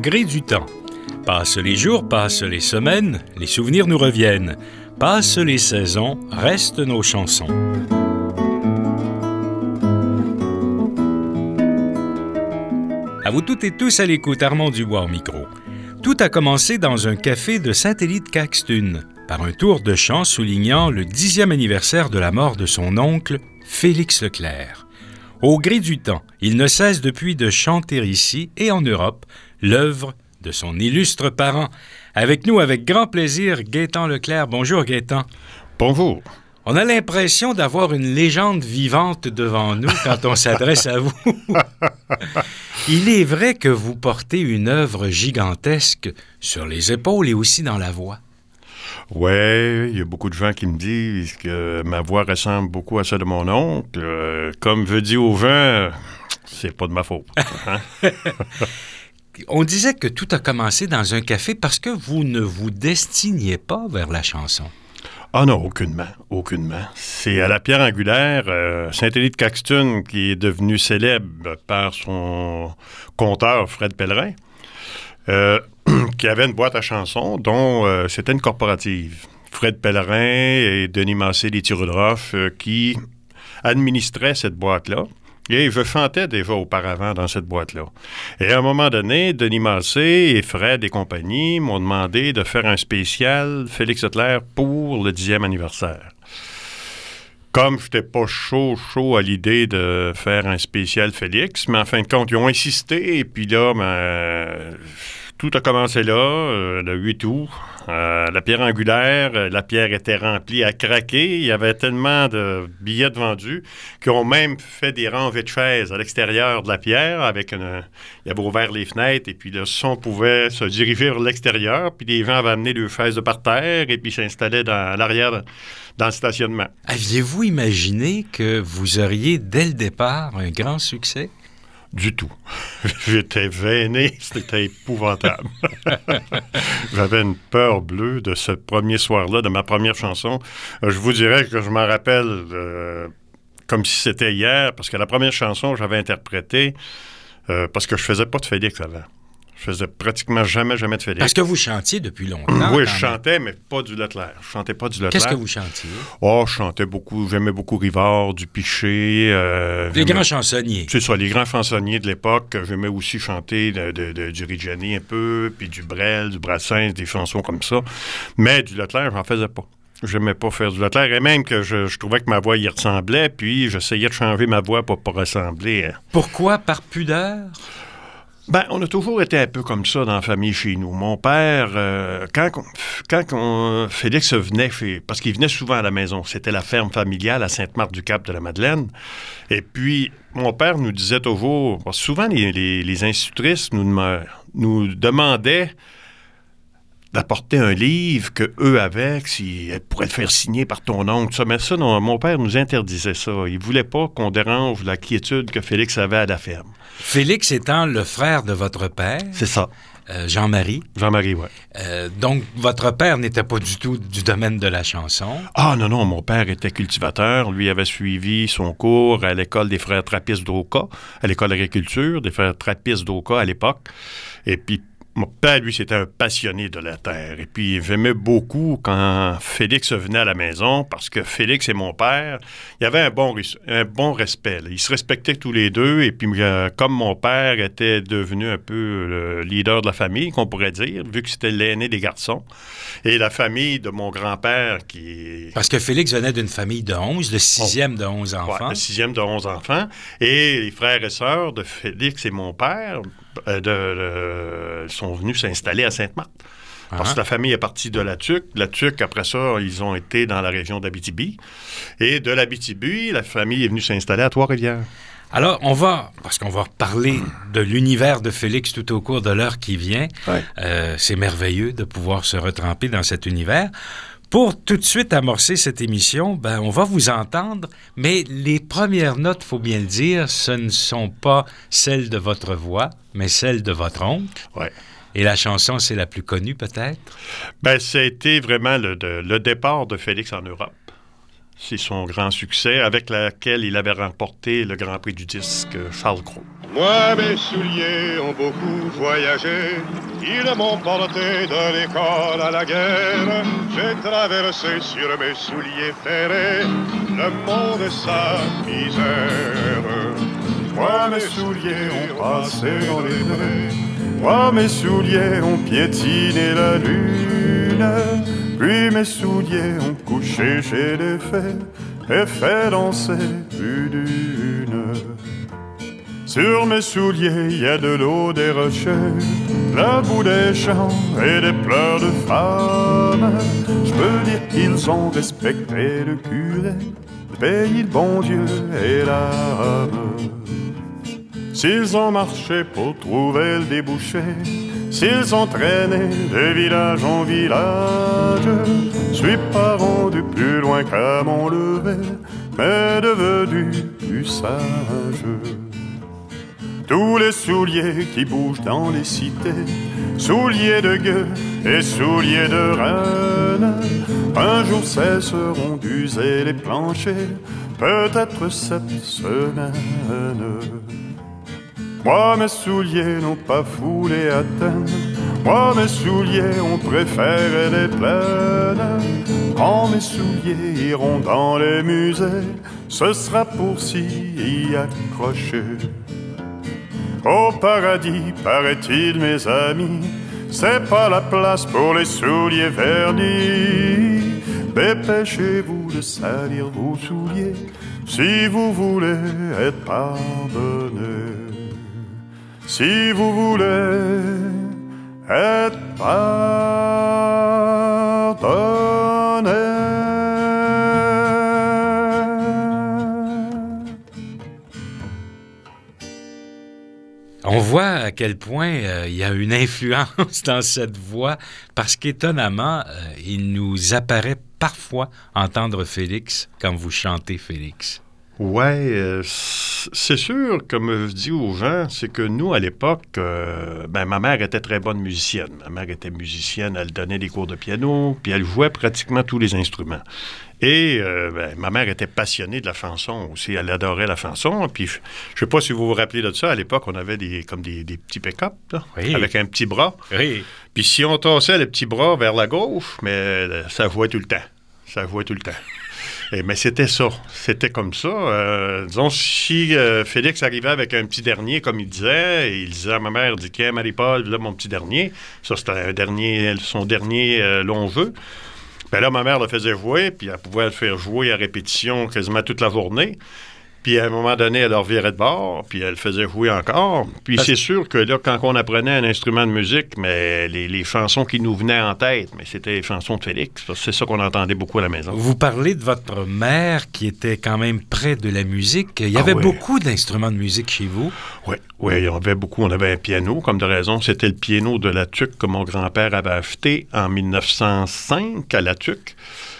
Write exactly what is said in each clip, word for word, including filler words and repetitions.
gré du temps. Passent les jours, passent les semaines, les souvenirs nous reviennent. Passent les saisons, restent nos chansons. À vous toutes et tous à l'écoute, Armand Dubois au micro. Tout a commencé dans un café de Saint-Élie-de-Caxton, par un tour de chant soulignant le dixième anniversaire de la mort de son oncle, Félix Leclerc. Au gré du temps, il ne cesse depuis de chanter ici et en Europe l'œuvre de son illustre parent. Avec nous, avec grand plaisir, Gaétan Leclerc. Bonjour, Gaétan. Bonjour. On a l'impression d'avoir une légende vivante devant nous quand on s'adresse à vous. Il est vrai que vous portez une œuvre gigantesque sur les épaules et aussi dans la voix. Oui, il y a beaucoup de gens qui me disent que ma voix ressemble beaucoup à celle de mon oncle. Euh, comme veut dire au vent, c'est pas de ma faute. Hein? On disait que tout a commencé dans un café parce que vous ne vous destiniez pas vers la chanson. Ah non, aucunement, aucunement. C'est à la pierre angulaire, euh, Saint-Élie-de-Caxton, qui est devenu célèbre par son conteur Fred Pellerin, euh, qui avait une boîte à chansons dont euh, c'était une corporative. Fred Pellerin et Denis Massé, les Tirudroff, euh, qui administraient cette boîte-là. Et je chantais déjà auparavant dans cette boîte-là. Et à un moment donné, Denis Massé et Fred et compagnie m'ont demandé de faire un spécial Félix Leclerc pour le dixième anniversaire. Comme je n'étais pas chaud, chaud à l'idée de faire un spécial Félix, mais en fin de compte, ils ont insisté, et puis là, ben, tout a commencé là, euh, le huit août. Euh, la pierre angulaire, euh, la pierre était remplie à craquer. Il y avait tellement de billets de vendus qu'ils ont même fait des rangées de chaises à l'extérieur de la pierre. Avec une, ils avaient ouvert les fenêtres et puis le son pouvait se diriger vers l'extérieur. Puis les gens avaient amené leurs chaises de parterre et puis s'installaient dans, à l'arrière dans le stationnement. Aviez-vous imaginé que vous auriez dès le départ un grand succès? Du tout. J'étais veiné, c'était épouvantable. J'avais une peur bleue de ce premier soir-là, de ma première chanson. Euh, je vous dirais que je m'en rappelle euh, comme si c'était hier, parce que la première chanson, j'avais interprété euh, parce que je faisais pas de Félix avant. Je faisais pratiquement jamais, jamais de Félix. Parce que vous chantiez depuis longtemps. Oui, je chantais, mais pas du Leclerc. Je chantais pas du Leclerc. Qu'est-ce que vous chantiez? Oh, je chantais beaucoup. J'aimais beaucoup Rivard, Dupiché. Euh, les grands chansonniers. C'est ça, les grands chansonniers de l'époque. J'aimais aussi chanter de, de, de, du Reggiani un peu, puis du Brel, du Brassens, des chansons comme ça. Mais du Leclerc, j'en faisais pas. J'aimais pas faire du Leclerc. Et même que je, je trouvais que ma voix y ressemblait, puis j'essayais de changer ma voix pour pas ressembler. Pourquoi? Par pudeur? Ben, on a toujours été un peu comme ça dans la famille chez nous. Mon père, euh, quand, quand on, Félix venait, parce qu'il venait souvent à la maison, c'était la ferme familiale à Sainte-Marthe-du-Cap de la Madeleine. Et puis, mon père nous disait toujours, souvent les, les, les institutrices nous, nous demandaient d'apporter un livre qu'eux avaient, si elles pourraient le faire signer par ton oncle. Ça. Mais ça, non, mon père nous interdisait ça. Il ne voulait pas qu'on dérange la quiétude que Félix avait à la ferme. Félix étant le frère de votre père. C'est ça. Euh, Jean-Marie. Jean-Marie, oui. Euh, donc, votre père n'était pas du tout du domaine de la chanson. Ah non, non, mon père était cultivateur. Lui avait suivi son cours à l'école des frères Trappistes d'Oka, à l'école d'agriculture des frères Trappistes d'Oka à l'époque. Et puis, mon père, lui, c'était un passionné de la terre. Et puis, j'aimais beaucoup quand Félix venait à la maison, parce que Félix et mon père, il y avait un bon, un bon respect. Là. Ils se respectaient tous les deux. Et puis, euh, comme mon père était devenu un peu le leader de la famille, qu'on pourrait dire, vu que c'était l'aîné des garçons, et la famille de mon grand-père qui... Parce que Félix venait d'une famille de onze, le sixième de onze enfants. Ouais, le sixième de onze enfants. Et les frères et sœurs de Félix et mon père... Euh, de, de, sont venus s'installer à Sainte-Marthe. Uh-huh. Parce que la famille est partie de la Tuque. La Tuque, après ça, ils ont été dans la région d'Abitibi. Et de l'Abitibi, la famille est venue s'installer à Trois-Rivières. Alors, on va, parce qu'on va reparler de l'univers de Félix tout au cours de l'heure qui vient. Ouais. Euh, c'est merveilleux de pouvoir se retremper dans cet univers. Pour tout de suite amorcer cette émission, ben, on va vous entendre, mais les premières notes, il faut bien le dire, ce ne sont pas celles de votre voix, mais celles de votre oncle. Ouais. Et la chanson, c'est la plus connue, peut-être? Ben, ça a été vraiment le, de, le départ de Félix en Europe. C'est son grand succès avec lequel il avait remporté le Grand Prix du disque Charles Cros. Moi, mes souliers ont beaucoup voyagé. Ils m'ont porté de l'école à la guerre. J'ai traversé sur mes souliers ferrés le monde et sa misère. Moi, mes souliers ont passé dans les nuées. Moi, mes souliers ont piétiné la lune. Puis mes souliers ont couché chez les fées et fait danser plus d'une. Sur mes souliers, il y a de l'eau des rochers, la boue des champs et des pleurs de femmes. Je peux dire qu'ils ont respecté le curé, le pays, le bon Dieu et l'âme. S'ils ont marché pour trouver le débouché, s'ils ont traîné de village en village, je suis pas rendu plus loin qu'à mon lever, mais devenu plus sage. Tous les souliers qui bougent dans les cités, souliers de gueux et souliers de reine, un jour cesseront d'user les planchers, peut-être cette semaine. Moi, mes souliers n'ont pas foulé Athènes. Moi, mes souliers ont préféré les plaines. Quand mes souliers iront dans les musées, ce sera pour s'y accrocher. Au paradis, paraît-il, mes amis, c'est pas la place pour les souliers vernis. Dépêchez-vous de salir vos souliers si vous voulez être pardonné. Si vous voulez être pardonné. On voit à quel point euh, il y a une influence dans cette voix, parce qu'étonnamment, euh, il nous apparaît parfois entendre Félix quand vous chantez Félix. Ouais, euh, c'est sûr, comme je dis aux gens, c'est que nous, à l'époque, euh, ben, ma mère était très bonne musicienne. Ma mère était musicienne, elle donnait des cours de piano, puis elle jouait pratiquement tous les instruments. Et euh, ben, ma mère était passionnée de la chanson aussi, elle adorait la chanson. Puis je ne sais pas si vous vous rappelez de ça, à l'époque, on avait des, comme des, des petits pick-up, là, oui. avec un petit bras. Oui. Puis si on tassait le petit bras vers la gauche, mais ça jouait tout le temps. Ça jouait tout le temps. Et, mais c'était ça. C'était comme ça. Euh, disons, si euh, Félix arrivait avec un petit dernier, comme il disait, et il disait à ma mère, il dit, tiens, Marie-Paul, là, mon petit dernier. Ça, c'était un dernier, son dernier euh, long jeu. Bien là, ma mère le faisait jouer, puis elle pouvait le faire jouer à répétition quasiment toute la journée. Puis à un moment donné, elle leur virait de bord, puis elle faisait jouer encore. Puis Parce... c'est sûr que là, quand on apprenait un instrument de musique, mais les, les chansons qui nous venaient en tête, mais c'était les chansons de Félix. C'est ça qu'on entendait beaucoup à la maison. Vous parlez de votre mère qui était quand même près de la musique. Il y avait ah, oui. beaucoup d'instruments de musique chez vous. Oui, oui, il y en avait beaucoup. On avait un piano, comme de raison. C'était le piano de La Tuque que mon grand-père avait acheté en mille neuf cent cinq à La Tuque.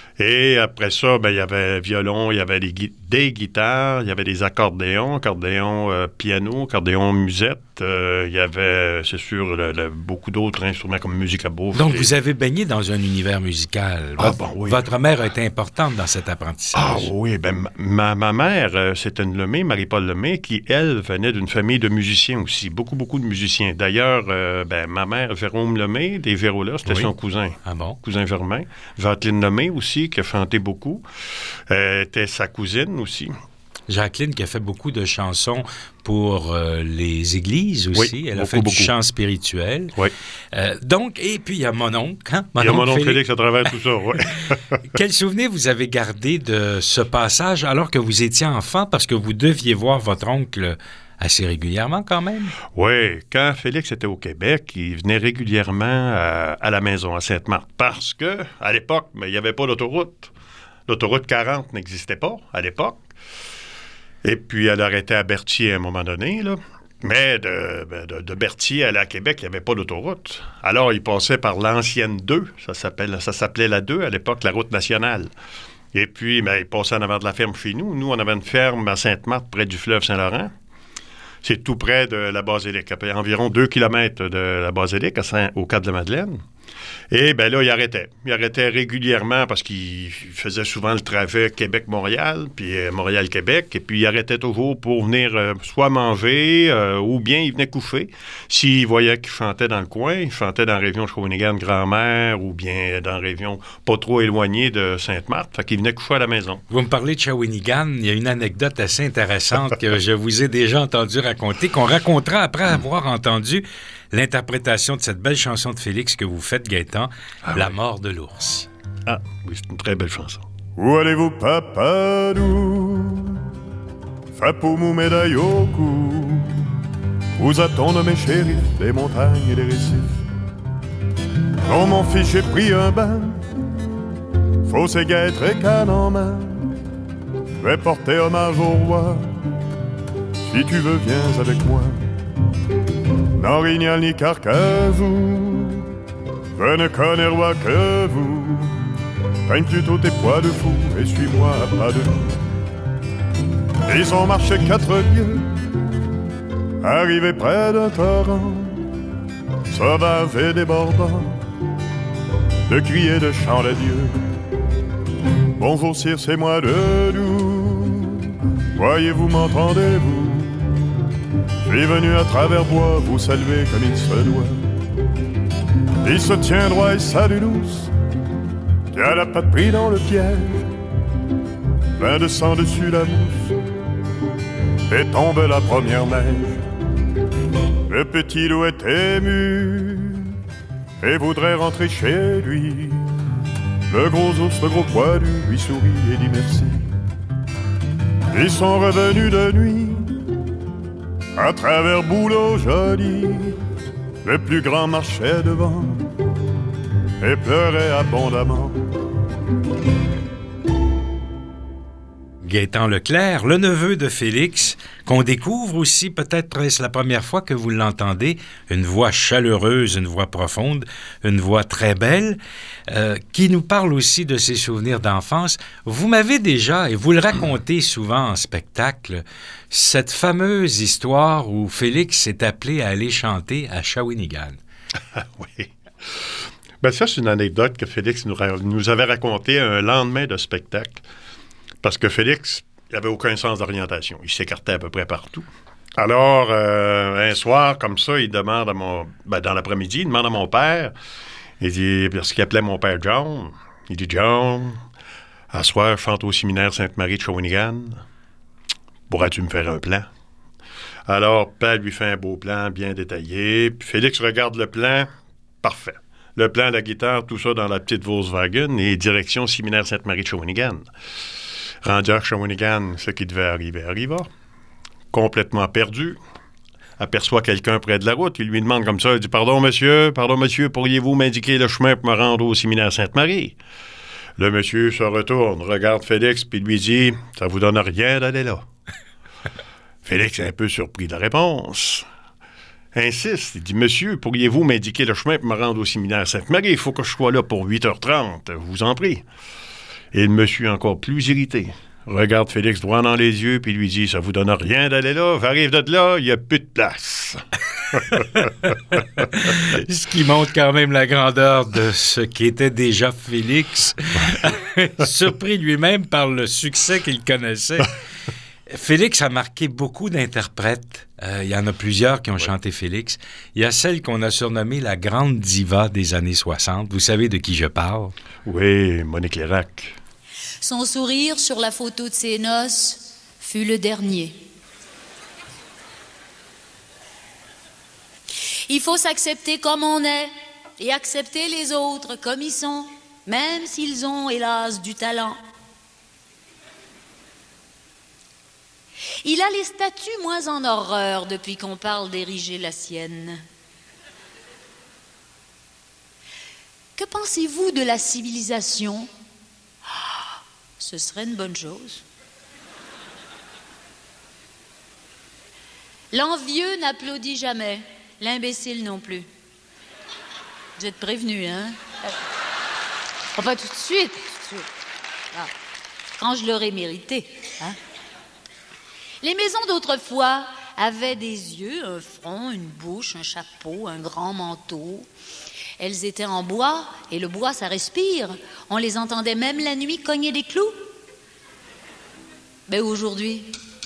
Et après ça, ben, il y avait violon, il y avait des, gui- des guitares, il y avait des accordéons, accordéon euh, piano, accordéon musette. Euh, il y avait, c'est sûr, le, le, beaucoup d'autres instruments comme musique à bouffe. Donc, et... vous avez baigné dans un univers musical. Ah, votre, bon, oui. votre mère a été importante dans cet apprentissage. Ah oui, ben ma, ma mère, euh, c'était une Lemay, Marie-Paul Lemay, qui, elle, venait d'une famille de musiciens aussi. Beaucoup, beaucoup de musiciens. D'ailleurs, euh, ben, ma mère, Jérôme Lemay, des Vérolas, c'était oui. son cousin. Ah bon? Cousin Germain. Jacqueline Lemay aussi, qui a chanté beaucoup. Euh, était sa cousine aussi. Jacqueline qui a fait beaucoup de chansons pour euh, les églises aussi. Oui, Elle beaucoup, a fait beaucoup. du chant spirituel. Oui. Euh, donc, et puis il y a mon oncle. Hein? Mon il y a mon oncle Félix. Félix à travers tout ça, oui. Quel souvenir vous avez gardé de ce passage alors que vous étiez enfant, parce que vous deviez voir votre oncle assez régulièrement quand même? Oui, quand Félix était au Québec, il venait régulièrement à, à la maison, à Sainte-Marthe, parce que à l'époque, mais il n'y avait pas d'autoroute. L'autoroute quarante n'existait pas à l'époque. Et puis, elle arrêtait à Berthier à un moment donné, là. Mais de, de, de Berthier à aller à Québec, il n'y avait pas d'autoroute. Alors, il passait par l'ancienne deux. Ça, s'appelle, ça s'appelait la deux à l'époque, la route nationale. Et puis, ben, il passait en avant de la ferme chez nous. Nous, on avait une ferme à Sainte-Marthe, près du fleuve Saint-Laurent. C'est tout près de la basilique, à environ deux kilomètres de la basilique, à Saint, au Cap de la Madeleine. Et bien là, il arrêtait. Il arrêtait régulièrement parce qu'il faisait souvent le trajet Québec-Montréal, puis euh, Montréal-Québec, et puis il arrêtait toujours pour venir euh, soit manger, euh, ou bien il venait coucher. S'il voyait qu'il chantait dans le coin, il chantait dans la région de Shawinigan-Grand-Mère, ou bien dans la région pas trop éloignée de Sainte-Marthe, fait qu'il venait coucher à la maison. Vous me parlez de Shawinigan, il y a une anecdote assez intéressante que je vous ai déjà entendu raconter, qu'on racontera après avoir entendu l'interprétation de cette belle chanson de Félix que vous faites, Gaétan, ah, La oui. mort de l'ours. Ah, oui, c'est une très belle chanson. Où allez-vous, papadou? Fapoumou, médaille au cou. Vous attendent mes shérifs, les montagnes et les récifs. Dans mon fils, j'ai pris un bain. Faut ses guêtres et cannes en main. Je vais porter hommage au roi. Si tu veux, viens avec moi. N'Orignal ni Carcazou, je ne connais roi que vous. Peigne plutôt tes poids de fou et suis-moi à pas de loup. Ils ont marché quatre lieues, arrivés près d'un torrent, sauvage et débordant, de cris et de chants d'adieu. Bonjour sire, c'est moi de Doux, voyez-vous, m'entendez-vous? Je suis venu à travers bois vous saluer comme il se doit. Il se tient droit et salue douce, qui a la patte pris dans le piège, plein de sang dessus la mousse, et tombe la première neige. Le petit loup est ému et voudrait rentrer chez lui. Le gros ours, le gros poilu, lui sourit et dit merci. Ils sont revenus de nuit à travers Bouleau joli, le plus grand marchait devant et pleurait abondamment. Gaétan Leclerc, le neveu de Félix, qu'on découvre aussi, peut-être est-ce la première fois que vous l'entendez, une voix chaleureuse, une voix profonde, une voix très belle, euh, qui nous parle aussi de ses souvenirs d'enfance. Vous m'avez déjà, et vous le racontez souvent en spectacle, cette fameuse histoire où Félix est appelé à aller chanter à Shawinigan. Oui. Ben ça, c'est une anecdote que Félix nous, ra- nous avait racontée un lendemain de spectacle. Parce que Félix n'avait aucun sens d'orientation. Il s'écartait à peu près partout. Alors, euh, un soir, comme ça, il demande à mon... Ben, dans l'après-midi, il demande à mon père, il dit, parce qu'il appelait mon père John, il dit, John, à soir, je chante au séminaire Sainte-Marie de Shawinigan. Pourras-tu me faire un plan? Alors, père lui fait un beau plan bien détaillé. Puis Félix regarde le plan. Parfait. Le plan, la guitare, tout ça dans la petite Volkswagen et direction séminaire Sainte-Marie de Shawinigan. Rendu à Shawinigan, ce qui devait arriver arriva. Complètement perdu. Aperçoit quelqu'un près de la route. Il lui demande comme ça, il dit « Pardon, monsieur, pardon, monsieur, pourriez-vous m'indiquer le chemin pour me rendre au séminaire Sainte-Marie? » Le monsieur se retourne, regarde Félix, puis lui dit « Ça vous donne rien d'aller là. » Félix est un peu surpris de la réponse. Insiste, il dit « Monsieur, pourriez-vous m'indiquer le chemin pour me rendre au séminaire Sainte-Marie? Il faut que je sois là pour huit heures trente, je vous en prie. » Et le monsieur, encore plus irrité, regarde Félix droit dans les yeux, puis lui dit « Ça vous donne rien d'aller là? J'arrive de là, il n'y a plus de place. » Ce qui montre quand même la grandeur de ce qu'était déjà Félix, surpris lui-même par le succès qu'il connaissait. Félix a marqué beaucoup d'interprètes. Euh, il y en a plusieurs qui ont oui. chanté Félix. Il y a celle qu'on a surnommée la grande diva des années soixante. Vous savez de qui je parle? Oui, Monique Lérac. Son sourire sur la photo de ses noces fut le dernier. Il faut s'accepter comme on est et accepter les autres comme ils sont, même s'ils ont, hélas, du talent. Il a les statues moins en horreur depuis qu'on parle d'ériger la sienne. Que pensez-vous de la civilisation? Ah, ce serait une bonne chose. L'envieux n'applaudit jamais, l'imbécile non plus. Vous êtes prévenus, hein? Oh, pas tout de suite, tout de suite. Ah, quand je l'aurai mérité, hein? Les maisons d'autrefois avaient des yeux, un front, une bouche, un chapeau, un grand manteau. Elles étaient en bois, et le bois, ça respire. On les entendait même la nuit cogner des clous. Ben aujourd'hui...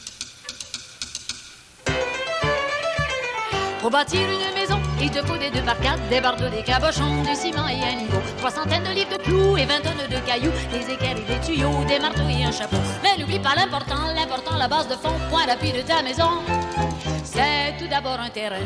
Pour bâtir une maison, il te faut des deux par quatre, des bardeaux, des cabochons, du ciment et un niveau. Trois centaines de livres de clous et vingt tonnes de cailloux, des équerres et des tuyaux, des marteaux et un chapeau. Mais n'oublie pas l'important, l'important, la base de fond, point d'appui de ta maison. C'est tout d'abord un terrain.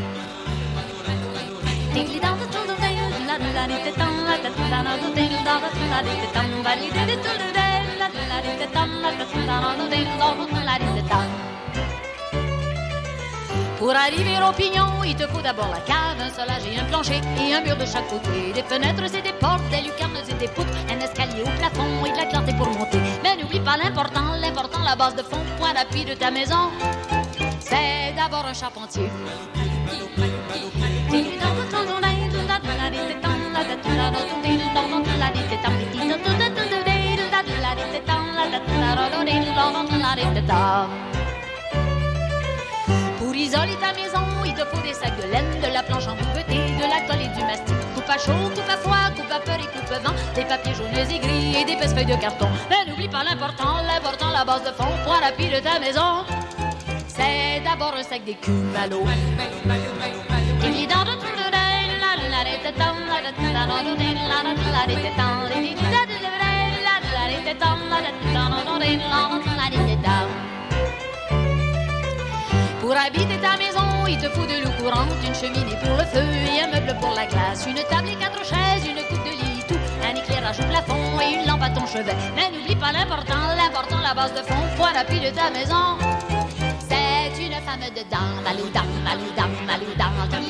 Pour arriver au pignon, il te faut d'abord la cave, un solage et un plancher, et un mur de chaque côté. Des fenêtres et des portes, des lucarnes et des poutres, un escalier au plafond et de la clarté pour monter. Mais n'oublie pas l'important, l'important, la base de fond, point d'appui de ta maison. C'est d'abord un charpentier. Pour isoler ta maison, il te faut des sacs de laine, de la planche en bouveté, de la colle et du mastic. Coupe à chaud, coupe à froid, coupe à peur et coupe à vent, des papiers jaunes et gris et d'épaisses feuilles de carton. Mais n'oublie pas l'important, l'important, la base de fond, point d'appui de ta maison. C'est d'abord un sac d'écume à l'eau. Pour habiter ta maison, il te faut de l'eau courante, une cheminée pour le feu et un meuble pour la glace, une table et quatre chaises, une coupe de lit, tout, un éclairage au plafond et une lampe à ton chevet. Mais n'oublie pas l'important, l'important, la base de fond, point d'appui de ta maison. C'est une femme dedans, maloudam, maloudam, maloudam,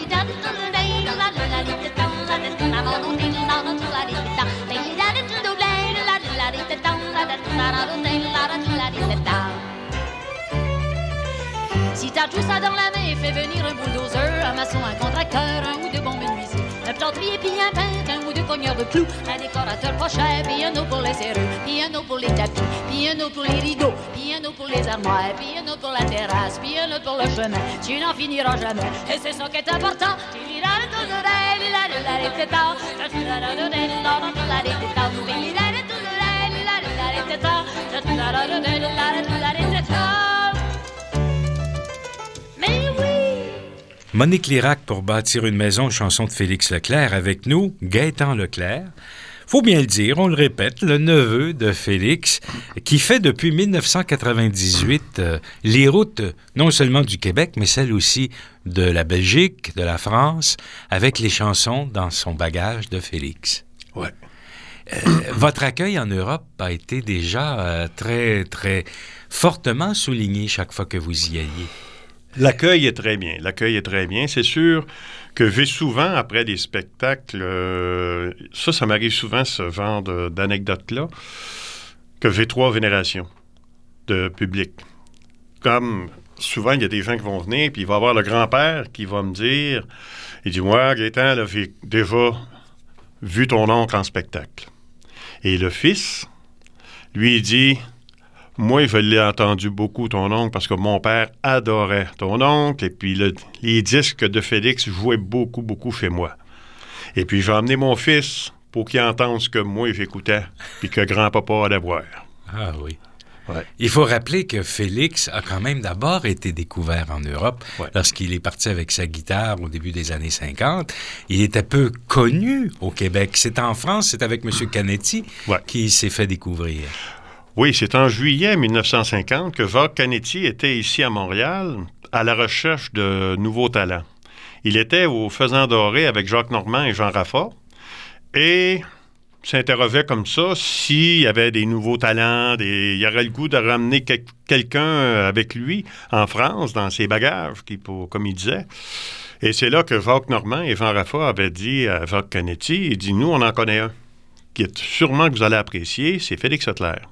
si t'as tout ça dans la main, fais venir un bulldozer, un maçon, un contracteur, un ou deux bons menuisiers, un plâtrier puis un peintre, un ou deux cogneurs de clous, un décorateur pas cher, puis un autre pour les serrures, puis un autre pour les tapis, puis un autre pour les rideaux, puis un autre pour les armoires, puis un autre pour la terrasse, puis un autre pour le chemin. Tu n'en finiras jamais, et c'est ça qui est important. Mais oui! Monique Lirac pour bâtir une maison, chanson de Félix Leclerc. Avec nous, Gaétan Leclerc. Faut bien le dire, on le répète, le neveu de Félix, qui fait depuis dix-neuf cent quatre-vingt-dix-huit euh, les routes non seulement du Québec, mais celles aussi de la Belgique, de la France, avec les chansons dans son bagage de Félix. Ouais. Euh, votre accueil en Europe a été déjà euh, très, très fortement souligné chaque fois que vous y alliez. L'accueil est très bien. L'accueil est très bien. C'est sûr que j'ai souvent, après des spectacles, euh, ça, ça m'arrive souvent, ce genre de, d'anecdotes-là, que j'ai trois vénérations de public. Comme souvent, il y a des gens qui vont venir, puis il va y avoir le grand-père qui va me dire, il dit, « Moi, Gaétan, là, j'ai déjà vu ton oncle en spectacle. » Et le fils, lui, il dit... Moi, je l'ai entendu beaucoup, ton oncle, parce que mon père adorait ton oncle, et puis le, les disques de Félix jouaient beaucoup, beaucoup chez moi. Et puis, j'ai emmené mon fils pour qu'il entende ce que moi, j'écoutais, puis que grand-papa allait voir. Ah oui. Ouais. Il faut rappeler que Félix a quand même d'abord été découvert en Europe ouais. lorsqu'il est parti avec sa guitare au début des années cinquante. Il était peu connu au Québec. C'est en France, c'est avec M. Canetti ouais. qu'il s'est fait découvrir. Oui, c'est en juillet dix-neuf cent cinquante que Jacques Canetti était ici à Montréal à la recherche de nouveaux talents. Il était au Faisan Doré avec Jacques Normand et Jean Raffa et s'interrogeait comme ça s'il y avait des nouveaux talents, des... il y aurait le goût de ramener que... quelqu'un avec lui en France dans ses bagages, qui, pour... comme il disait. Et c'est là que Jacques Normand et Jean Raffa avaient dit à Jacques Canetti, il dit, nous, on en connaît un qui est sûrement que vous allez apprécier, c'est Félix Leclerc.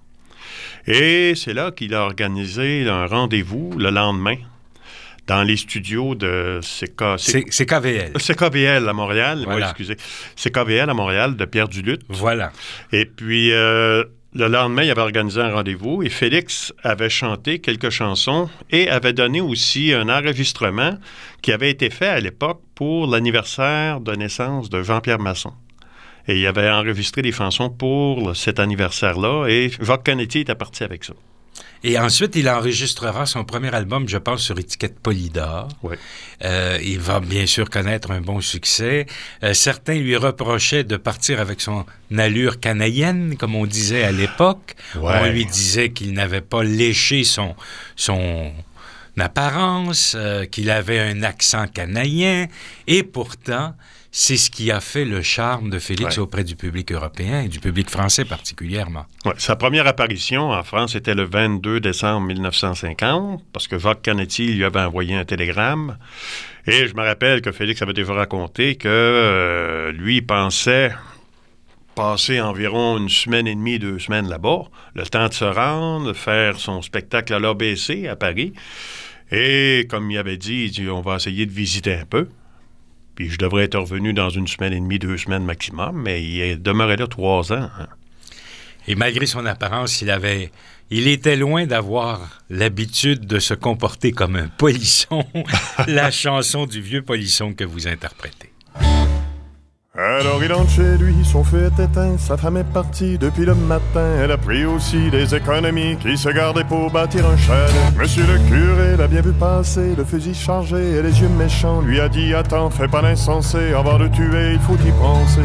Et c'est là qu'il a organisé un rendez-vous le lendemain dans les studios de C K... C... C K V L. C K V L à Montréal, voilà. oui, excusez. C K V L à Montréal de Pierre Duluth. Voilà. Et puis, euh, le lendemain, il avait organisé un rendez-vous et Félix avait chanté quelques chansons et avait donné aussi un enregistrement qui avait été fait à l'époque pour l'anniversaire de naissance de Jean-Pierre Masson. Et il avait enregistré des chansons pour cet anniversaire-là et Jacques Canetti était parti avec ça. Et ensuite, il enregistrera son premier album, je pense, sur étiquette Polydor. Oui. Euh, il va bien sûr connaître un bon succès. Euh, certains lui reprochaient de partir avec son allure canadienne, comme on disait à l'époque. Ouais. On lui disait qu'il n'avait pas léché son, son apparence, euh, qu'il avait un accent canadien. Et pourtant, c'est ce qui a fait le charme de Félix ouais. auprès du public européen et du public français particulièrement. Ouais, sa première apparition en France était le vingt-deux décembre mille neuf cent cinquante, parce que Jacques Canetti lui avait envoyé un télégramme. Et je me rappelle que Félix avait déjà raconté que euh, lui pensait passer environ une semaine et demie, deux semaines là-bas, le temps de se rendre, de faire son spectacle à l'A B C à Paris. Et comme il avait dit, il dit, on va essayer de visiter un peu. Puis je devrais être revenu dans une semaine et demie, deux semaines maximum, mais il demeurait là trois ans. Hein. Et malgré son apparence, il avait, il était loin d'avoir l'habitude de se comporter comme un polisson. La chanson du vieux polisson que vous interprétez. Alors il entre chez lui, son feu est éteint, sa femme est partie depuis le matin. Elle a pris aussi des économies qui se gardaient pour bâtir un chalet. Monsieur le curé l'a bien vu passer, le fusil chargé et les yeux méchants. Lui a dit, attends, fais pas l'insensé, avant de tuer, il faut y penser.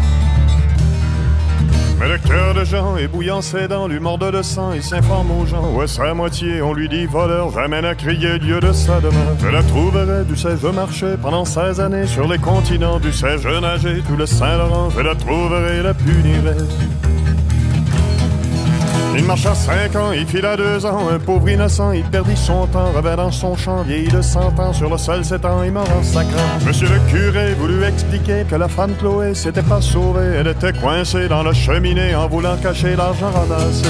Mais le cœur de Jean est bouillant, ses dents lui mordent de sang. Il s'informe aux gens, ouais, c'est à moitié. On lui dit, voleur, j'amène à crier Dieu de sa demeure. Je la trouverai, du sais, je marchais pendant seize années sur les continents. Du sais, je nageais tout le Saint-Laurent. Je la trouverai, la punirai. Il marcha cinq ans, il fila deux ans, un pauvre innocent, il perdit son temps, revint dans son champ, vieilli de cent ans, sur le sol s'étend et mort en sacrant. Monsieur le curé voulut expliquer que la femme Chloé s'était pas sauvée, elle était coincée dans la cheminée en voulant cacher l'argent ramassé.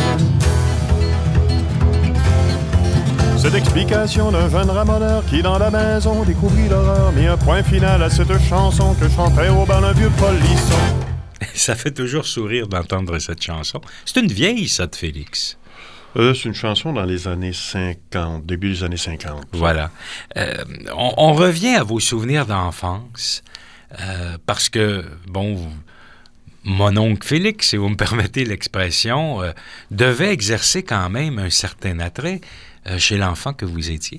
Cette explication d'un jeune ramoneur qui dans la maison découvrit l'horreur, mit un point final à cette chanson que chantait au bal un vieux polisson. Ça fait toujours sourire d'entendre cette chanson. C'est une vieille, ça, de Félix. Euh, c'est une chanson dans les années cinquante, début des années cinquante. Voilà. Euh, on, on revient à vos souvenirs d'enfance, euh, parce que, bon, vous, mon oncle Félix, si vous me permettez l'expression, euh, devait exercer quand même un certain attrait euh, chez l'enfant que vous étiez.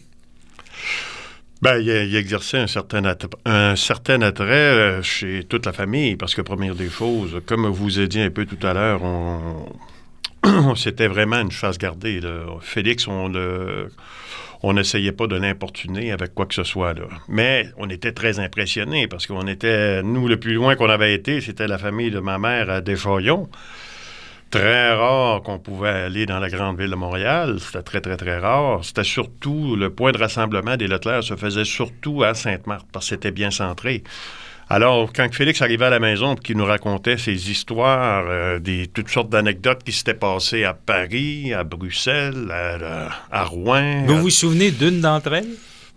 Ben, il, il exerçait un certain, attrait, un certain attrait chez toute la famille, parce que, première des choses, comme vous ai dit un peu tout à l'heure, on, on c'était vraiment une chasse gardée. Là. Félix, on le, on n'essayait pas de l'importuner avec quoi que ce soit. Là. Mais on était très impressionnés, parce qu'on était, nous, le plus loin qu'on avait été, c'était la famille de ma mère à Deschaillons. Très rare qu'on pouvait aller dans la grande ville de Montréal. C'était très, très, très rare. C'était surtout, le point de rassemblement des Leclerc se faisait surtout à Sainte-Marthe, parce que c'était bien centré. Alors, quand Félix arrivait à la maison et qu'il nous racontait ses histoires, euh, des, toutes sortes d'anecdotes qui s'étaient passées à Paris, à Bruxelles, à, à Rouen... Vous à... vous souvenez d'une d'entre elles?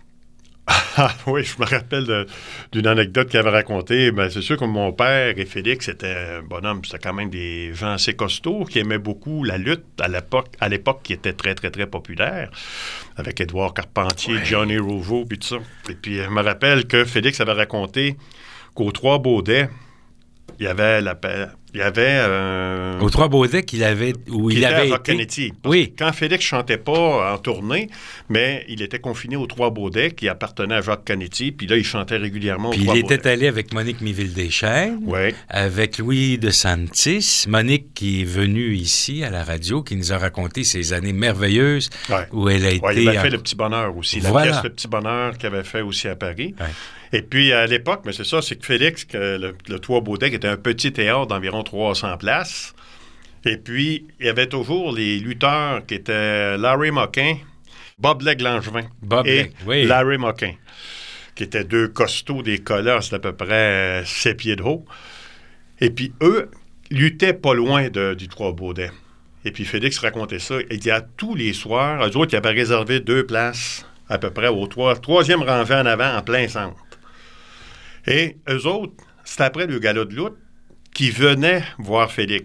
Ah oui, je me rappelle de, d'une anecdote qu'il avait racontée. Ben, c'est sûr que mon père et Félix étaient un bonhomme, c'était quand même des gens assez costauds qui aimaient beaucoup la lutte à l'époque, à l'époque qui était très, très, très populaire, avec Édouard Carpentier, ouais. Johnny Rougeau, puis tout ça. Et puis, je me rappelle que Félix avait raconté qu'aux Trois-Baudets, il y avait la il y avait euh, aux Trois-Baudets qu'il avait où il avait été Canetti. Oui. Quand Félix chantait pas en tournée, mais il était confiné aux Trois-Baudets qui appartenaient à Jacques Canetti, puis là il chantait régulièrement aux puis Trois-Baudets. Il était allé avec Monique Miville-Deschênes, oui. avec Louis de Santis, Monique qui est venue ici à la radio, qui nous a raconté ces années merveilleuses ouais. où elle a été. Ouais, il avait en... fait Le Petit Bonheur aussi, la voilà. pièce Le Petit Bonheur qu'il avait fait aussi à Paris. Ouais. Et puis, à l'époque, mais c'est ça, c'est que Félix, que le, le Trois-Baudets, qui était un petit théâtre d'environ trois cents places, et puis, il y avait toujours les lutteurs qui étaient Larry Moquin, Bob Legge-Langevin Bob et Leg, oui. Larry Moquin, qui étaient deux costauds, des colosses d'à peu près sept pieds de haut. Et puis, eux luttaient pas loin de, du Trois-Baudets. Et puis, Félix racontait ça. Il dit à tous les soirs, eux autres, ils avaient réservé deux places à peu près au trois, troisième rangée en avant, en plein centre. Et eux autres, c'était après le gala de lutte qui venaient voir Félix.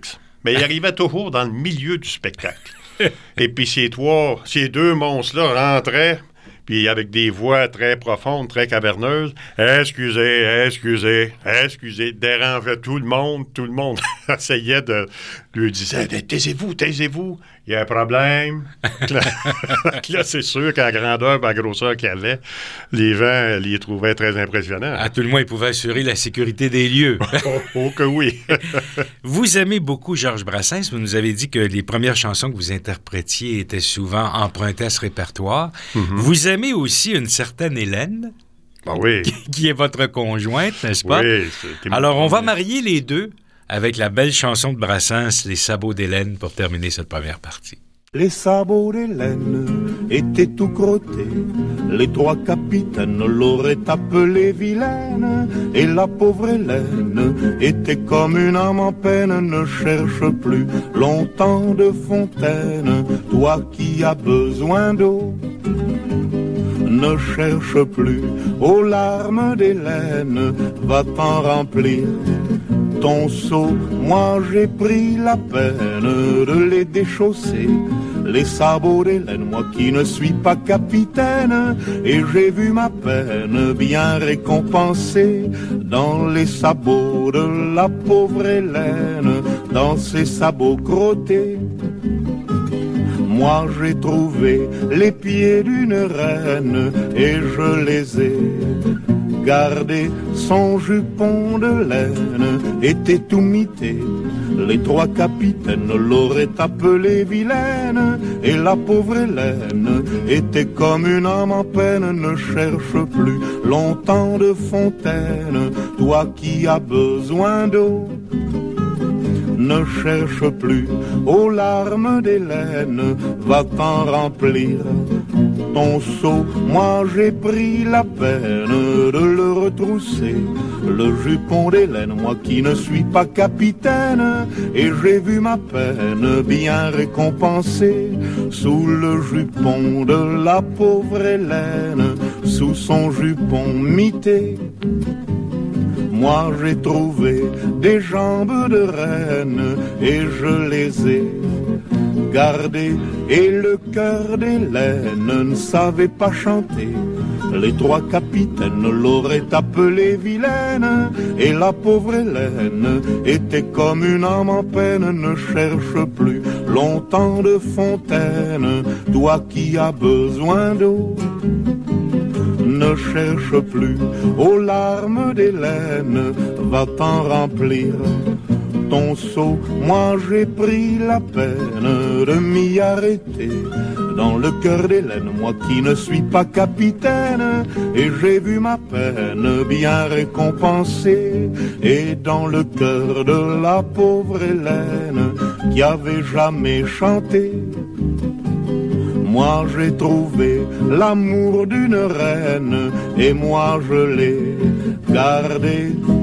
mais il arrivait toujours dans le milieu du spectacle. Et puis ces trois, ces deux monstres-là rentraient, puis avec des voix très profondes, très caverneuses, « Excusez, excusez, excusez », dérangeait tout le monde. Tout le monde essayait de lui dire « Taisez-vous, taisez-vous, il y a un problème. » Là, c'est sûr qu'à la grandeur et à la grosseur qu'il avait, les gens les trouvaient très impressionnants. À tout le moins, ils pouvaient assurer la sécurité des lieux. oh, oh que oui. Vous aimez beaucoup Georges Brassens. Vous nous avez dit que les premières chansons que vous interprétiez étaient souvent empruntées à ce répertoire. Mm-hmm. Vous aimez aussi une certaine Hélène, ah oui. qui, qui est votre conjointe, n'est-ce pas? Oui. C'est... Alors, on va marier les deux avec la belle chanson de Brassens, Les sabots d'Hélène, pour terminer cette première partie. Les sabots d'Hélène étaient tout crottés, les trois capitaines l'auraient appelée vilaine, et la pauvre Hélène était comme une âme en peine, ne cherche plus longtemps de fontaine, toi qui as besoin d'eau. Ne cherche plus aux larmes d'Hélène, va t'en remplir ton seau. Moi j'ai pris la peine de les déchausser, les sabots d'Hélène, moi qui ne suis pas capitaine, et j'ai vu ma peine bien récompensée dans les sabots de la pauvre Hélène, dans ses sabots crottés. Moi j'ai trouvé les pieds d'une reine et je les ai gardés. Son jupon de laine était tout mité, les trois capitaines l'auraient appelée vilaine, et la pauvre Hélène était comme une âme en peine, ne cherche plus longtemps de fontaine, toi qui as besoin d'eau. Ne cherche plus aux larmes d'Hélène, va t'en remplir ton seau. Moi j'ai pris la peine de le retrousser, le jupon d'Hélène, moi qui ne suis pas capitaine, et j'ai vu ma peine bien récompensée sous le jupon de la pauvre Hélène, sous son jupon mité. Moi j'ai trouvé des jambes de reine et je les ai gardées, et le cœur d'Hélène ne savait pas chanter, les trois capitaines l'auraient appelée vilaine, et la pauvre Hélène était comme une âme en peine, ne cherche plus longtemps de fontaine, toi qui as besoin d'eau. Ne cherche plus aux larmes d'Hélène, va t'en remplir ton seau. Moi j'ai pris la peine de m'y arrêter dans le cœur d'Hélène, moi qui ne suis pas capitaine, et j'ai vu ma peine bien récompensée, et dans le cœur de la pauvre Hélène qui avait jamais chanté, moi j'ai trouvé l'amour d'une reine, et moi je l'ai gardé.